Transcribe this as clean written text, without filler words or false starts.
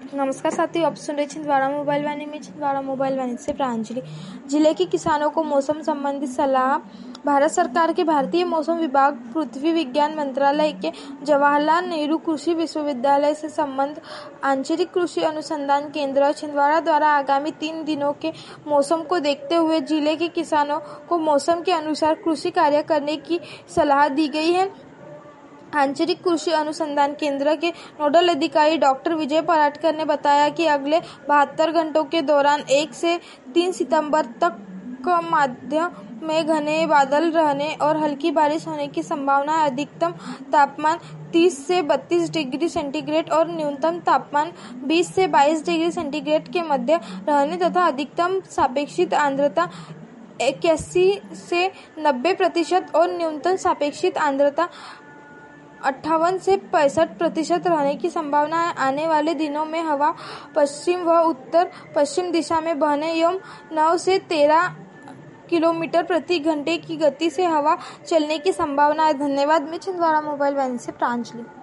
नमस्कार साथियों, आप सुन रहे छिंदवाड़ा मोबाइल वाणी में। छिंदवाड़ा मोबाइल वाणी से प्रांजलि। जिले के किसानों को मौसम संबंधी सलाह। भारत सरकार के भारतीय मौसम विभाग, पृथ्वी विज्ञान मंत्रालय के जवाहरलाल नेहरू कृषि विश्वविद्यालय से संबंध आंचलिक कृषि अनुसंधान केंद्र छिंदवाड़ा द्वारा आगामी 3 दिनों के मौसम को देखते हुए जिले के किसानों को मौसम के अनुसार कृषि कार्य करने की सलाह दी गई है। आंचलिक कृषि अनुसंधान केंद्र के नोडल अधिकारी डॉक्टर विजय पराटकर ने बताया कि अगले 72 घंटों के दौरान 1 से 3 सितंबर तक मध्य में घने बादल रहने और हल्की बारिश होने की संभावना है। अधिकतम तापमान 30 से 32 डिग्री सेंटीग्रेड और न्यूनतम तापमान 20 से 22 डिग्री सेंटीग्रेड के मध्य रहने तथा अधिकतम सापेक्षिक आर्द्रता 81 से 90% और न्यूनतम सापेक्षिक आर्द्रता 58 से 65% रहने की संभावना है। आने वाले दिनों में हवा पश्चिम व उत्तर पश्चिम दिशा में बहने एवं 9 से 13 किलोमीटर प्रति घंटे की गति से हवा चलने की संभावना है। धन्यवाद। मैं छिंदवाड़ा मोबाइल वाणी से प्रांजलि।